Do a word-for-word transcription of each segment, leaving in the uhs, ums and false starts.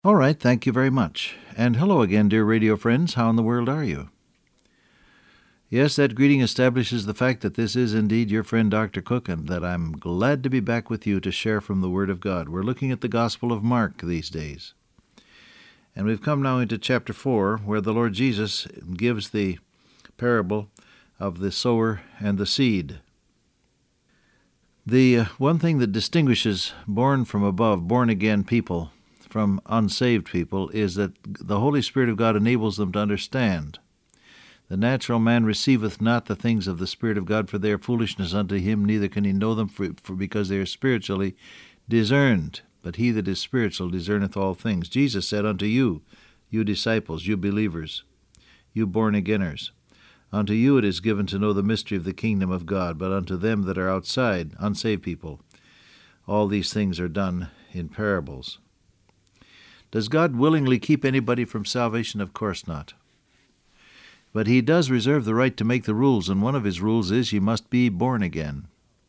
All right, thank you very much. And hello again, dear radio friends. How in the world are you? Yes, that greeting establishes the fact that this is indeed your friend Doctor Cook, and that I'm glad to be back with you to share from the Word of God. We're looking at the Gospel of Mark these days. And we've come now into chapter four, where the Lord Jesus gives the parable of the sower and the seed. The uh, one thing that distinguishes born from above, born-again people from unsaved people is that the Holy Spirit of God enables them to understand. The natural man receiveth not the things of the Spirit of God, for they are foolishness unto him, neither can he know them, for, for because they are spiritually discerned. But he that is spiritual discerneth all things. Jesus said unto you, you disciples, you believers, you born-againers, unto you it is given to know the mystery of the kingdom of God, but unto them that are outside, unsaved people, all these things are done in parables. Does God willingly keep anybody from salvation? Of course not. But he does reserve the right to make the rules, and one of his rules is you must be born again.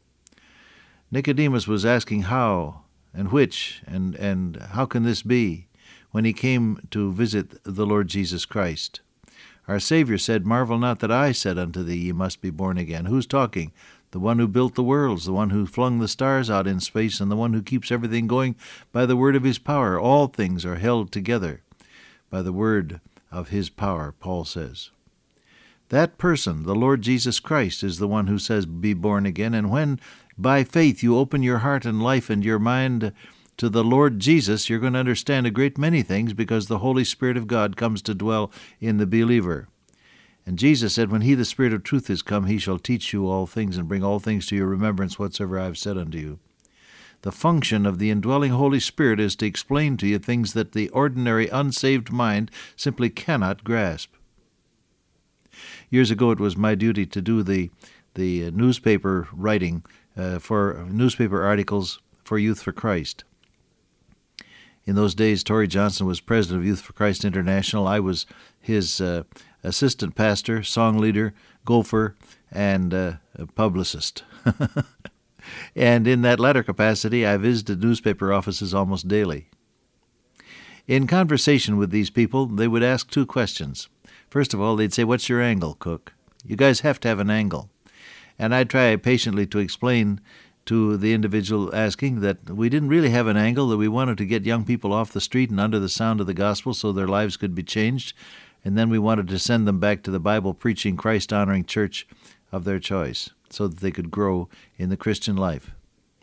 Nicodemus was asking how and which and, and how can this be when he came to visit the Lord Jesus Christ. Our Savior said, Marvel not that I said unto thee, ye must be born again. Who's talking? The one who built the worlds, the one who flung the stars out in space, and the one who keeps everything going by the word of his power. All things are held together by the word of his power, Paul says. That person, the Lord Jesus Christ, is the one who says, be born again. And when, by faith, you open your heart and life and your mind to the Lord Jesus, you're going to understand a great many things because the Holy Spirit of God comes to dwell in the believer. And Jesus said, when he, the Spirit of truth, is come, he shall teach you all things and bring all things to your remembrance whatsoever I have said unto you. The function of the indwelling Holy Spirit is to explain to you things that the ordinary unsaved mind simply cannot grasp. Years ago, it was my duty to do the, the newspaper writing uh, for newspaper articles for Youth for Christ. In those days, Torrey Johnson was president of Youth for Christ International. I was his uh, assistant pastor, song leader, gopher, and uh, publicist. And in that latter capacity, I visited newspaper offices almost daily. In conversation with these people, they would ask two questions. First of all, they'd say, what's your angle, Cook? You guys have to have an angle. And I'd try patiently to explain to the individual asking that we didn't really have an angle, that we wanted to get young people off the street and under the sound of the gospel so their lives could be changed, and then we wanted to send them back to the Bible-preaching, Christ-honoring church of their choice so that they could grow in the Christian life.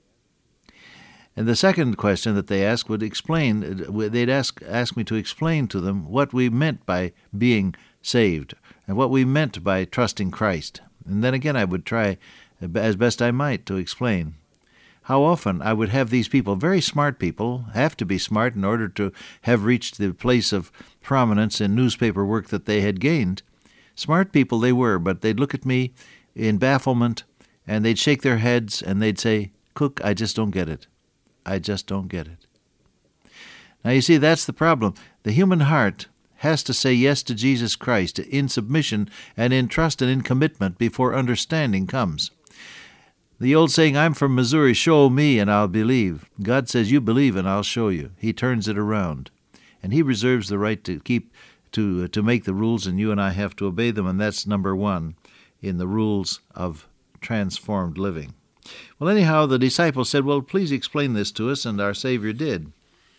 And the second question that they asked would explain, they'd ask, ask me to explain to them what we meant by being saved and what we meant by trusting Christ. And then again I would try as best I might to explain. How often I would have these people, very smart people, have to be smart in order to have reached the place of prominence in newspaper work that they had gained. Smart people they were, but they'd look at me in bafflement, and they'd shake their heads, and they'd say, Cook, I just don't get it. I just don't get it. Now you see, that's the problem. The human heart has to say yes to Jesus Christ in submission and in trust and in commitment before understanding comes. The old saying, I'm from Missouri, show me and I'll believe. God says, you believe and I'll show you. He turns it around. And he reserves the right to keep, to, to make the rules, and you and I have to obey them, and that's number one in the rules of transformed living. Well, anyhow, the disciples said, well, please explain this to us, and our Savior did.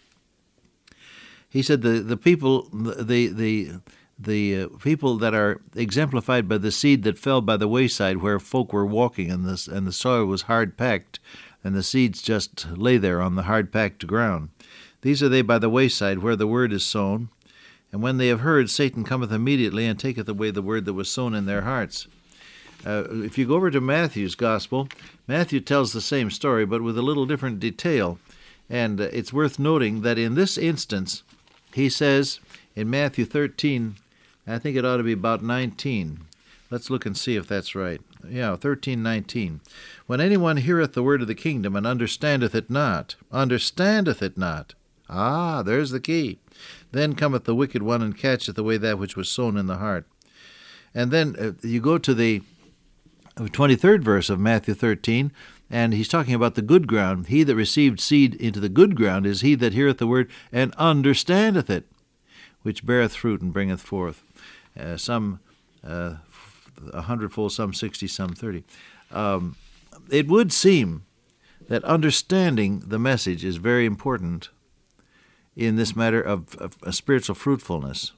He said the, the people, the, the, the uh, people that are exemplified by the seed that fell by the wayside where folk were walking and the, and the soil was hard-packed and the seeds just lay there on the hard-packed ground. These are they by the wayside where the word is sown. And when they have heard, Satan cometh immediately and taketh away the word that was sown in their hearts. Uh, if you go over to Matthew's Gospel, Matthew tells the same story but with a little different detail. And uh, it's worth noting that in this instance, he says in Matthew thirteen, I think it ought to be about nineteen. Let's look and see if that's right. Yeah, thirteen nineteen. When anyone heareth the word of the kingdom and understandeth it not, understandeth it not. Ah, there's the key. Then cometh the wicked one and catcheth away that which was sown in the heart. And then uh, you go to the twenty-third verse of Matthew thirteen, And he's talking about the good ground. He that received seed into the good ground is he that heareth the word and understandeth it, which beareth fruit and bringeth forth uh, some uh, a hundredfold, some sixty, some thirty. Um, it would seem that understanding the message is very important in this matter of, of, of spiritual fruitfulness,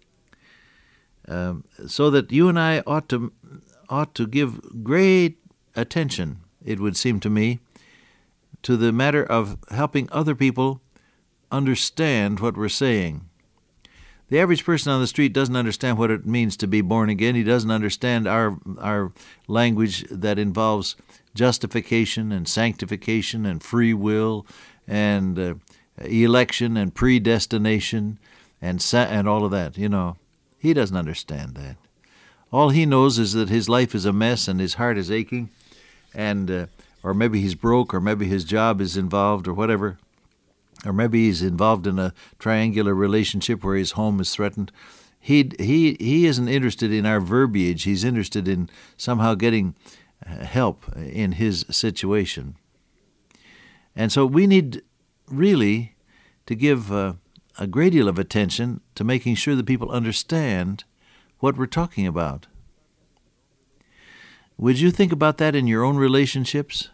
um, so that you and I ought to ought to give great attention, it would seem to me, to the matter of helping other people understand what we're saying. The average person on the street doesn't understand what it means to be born again. He doesn't understand our our language that involves justification and sanctification and free will and uh, election and predestination and sa- and all of that. You know, he doesn't understand that. All he knows is that his life is a mess and his heart is aching, and uh, or maybe he's broke, or maybe his job is involved, or whatever. Or maybe he's involved in a triangular relationship where his home is threatened. He he he isn't interested in our verbiage. He's interested in somehow getting help in his situation. And so we need really to give uh, a great deal of attention to making sure that people understand what we're talking about. Would you think about that in your own relationships?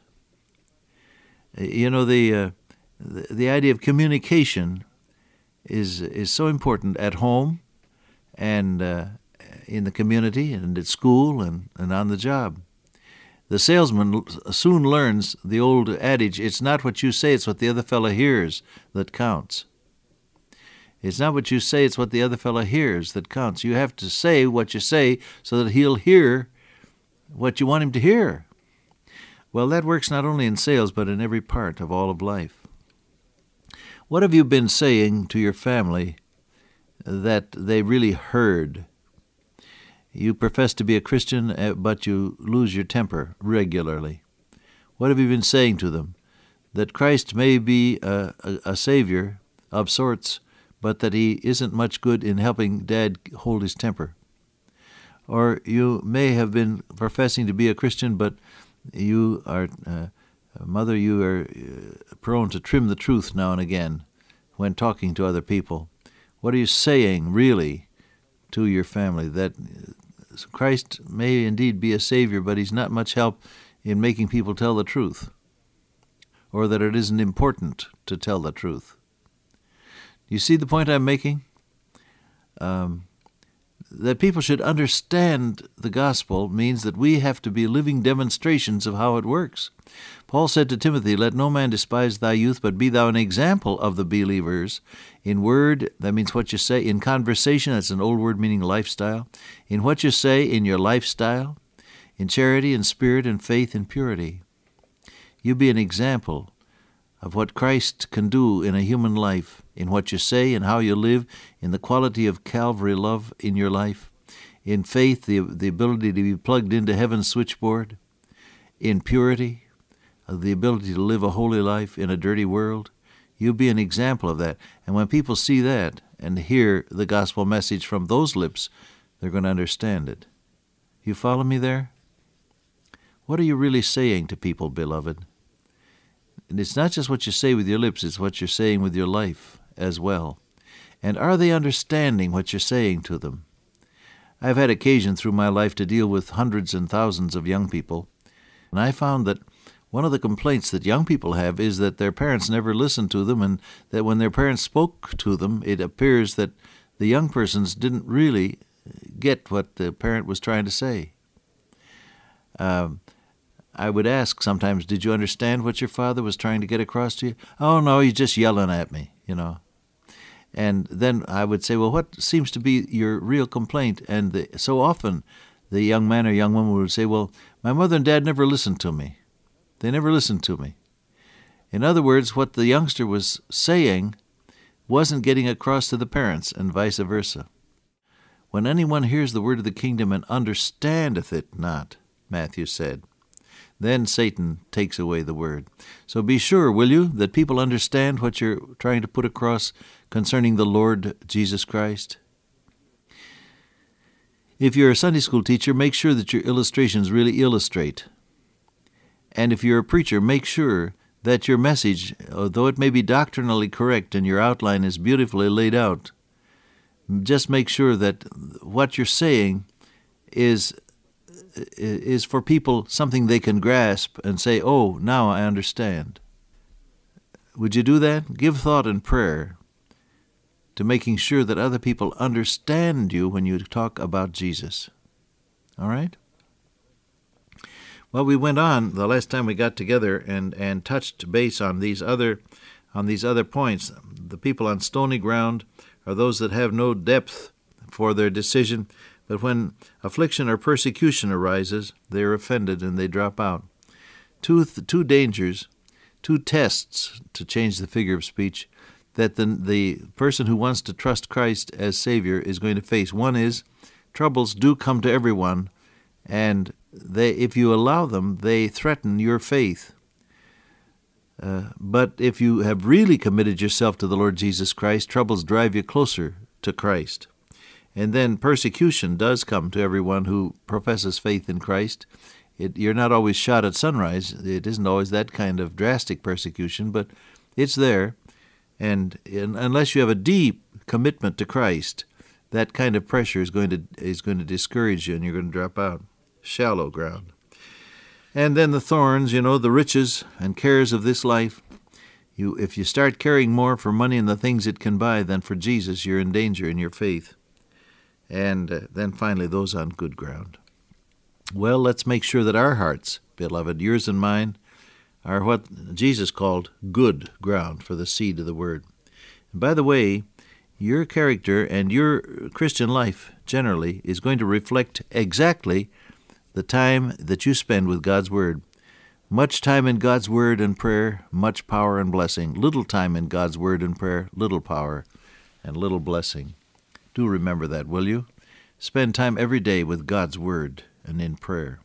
You know, the... Uh, The, the idea of communication is is so important at home and uh, in the community and at school and, and on the job. The salesman soon learns the old adage, it's not what you say, it's what the other fellow hears that counts. It's not what you say, it's what the other fellow hears that counts. You have to say what you say so that he'll hear what you want him to hear. Well, that works not only in sales, but in every part of all of life. What have you been saying to your family that they really heard? You profess to be a Christian, but you lose your temper regularly. What have you been saying to them? That Christ may be a, a, a Savior of sorts, but that he isn't much good in helping Dad hold his temper. Or you may have been professing to be a Christian, but you are... Uh, Mother, you are prone to trim the truth now and again when talking to other people. What are you saying, really, to your family? That Christ may indeed be a Savior, but he's not much help in making people tell the truth, or that it isn't important to tell the truth. You see the point I'm making? Um, that people should understand the gospel means that we have to be living demonstrations of how it works. Paul said to Timothy, let no man despise thy youth, but be thou an example of the believers. In word, that means what you say. In conversation, that's an old word meaning lifestyle. In what you say, in your lifestyle. In charity and spirit and faith and purity. You be an example of what Christ can do in a human life, in what you say and how you live, in the quality of Calvary love in your life, in faith, the, the ability to be plugged into heaven's switchboard, in purity, the ability to live a holy life in a dirty world. You be an example of that. And when people see that and hear the gospel message from those lips, they're going to understand it. You follow me there? What are you really saying to people, beloved? And it's not just what you say with your lips, it's what you're saying with your life as well. And are they understanding what you're saying to them? I've had occasion through my life to deal with hundreds and thousands of young people, and I found that one of the complaints that young people have is that their parents never listened to them, and that when their parents spoke to them, it appears that the young persons didn't really get what the parent was trying to say. Um, I would ask sometimes, did you understand what your father was trying to get across to you? Oh, no, he's just yelling at me, you know. And then I would say, well, what seems to be your real complaint? And the, so often the young man or young woman would say, well, my mother and dad never listened to me. They never listened to me. In other words, what the youngster was saying wasn't getting across to the parents, and vice versa. When anyone hears the word of the kingdom and understandeth it not, Matthew said, then Satan takes away the word. So be sure, will you, that people understand what you're trying to put across concerning the Lord Jesus Christ? If you're a Sunday school teacher, make sure that your illustrations really illustrate. And if you're a preacher, make sure that your message, although it may be doctrinally correct and your outline is beautifully laid out, just make sure that what you're saying is is for people something they can grasp and say, oh, now I understand. Would you do that? Give thought and prayer to making sure that other people understand you when you talk about Jesus. All right? Well, we went on the last time we got together and, and touched base on these other on these other points. The people on stony ground are those that have no depth for their decision, but when affliction or persecution arises, they are offended and they drop out. Two two dangers, two tests, to change the figure of speech, that the the person who wants to trust Christ as Savior is going to face. One is troubles do come to everyone, and they, if you allow them, they threaten your faith. Uh, but if you have really committed yourself to the Lord Jesus Christ, troubles drive you closer to Christ. And then persecution does come to everyone who professes faith in Christ. It, you're not always shot at sunrise. It isn't always that kind of drastic persecution, but it's there. And in, unless you have a deep commitment to Christ, that kind of pressure is going to is going to discourage you, and you're going to drop out. Shallow ground. And then the thorns, you know, the riches and cares of this life. You, if you start caring more for money and the things it can buy than for Jesus, you're in danger in your faith. And uh, then finally, those on good ground. Well, let's make sure that our hearts, beloved, yours and mine, are what Jesus called good ground for the seed of the Word. And by the way, your character and your Christian life generally is going to reflect exactly the time that you spend with God's Word. Much time in God's Word and prayer, much power and blessing. Little time in God's Word and prayer, little power and little blessing. Do remember that, will you? Spend time every day with God's Word and in prayer.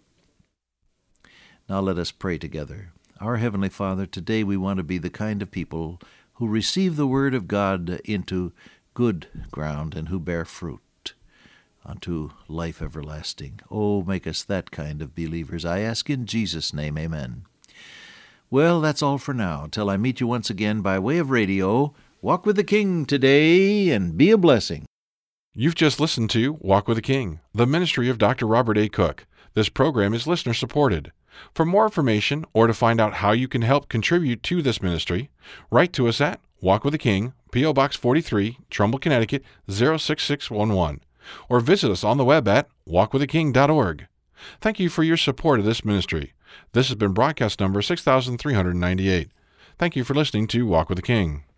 Now let us pray together. Our Heavenly Father, today we want to be the kind of people who receive the Word of God into good ground and who bear fruit unto life everlasting. Oh, make us that kind of believers. I ask in Jesus' name, amen. Well, that's all for now. Till I meet you once again by way of radio, walk with the King today and be a blessing. You've just listened to Walk with the King, the ministry of Doctor Robert A. Cook. This program is listener-supported. For more information or to find out how you can help contribute to this ministry, write to us at Walk with the King, P O. Box forty-three, Trumbull, Connecticut, zero six six one one, or visit us on the web at walk with the king dot org. Thank you for your support of this ministry. This has been broadcast number six thousand three hundred ninety-eight. Thank you for listening to Walk with the King.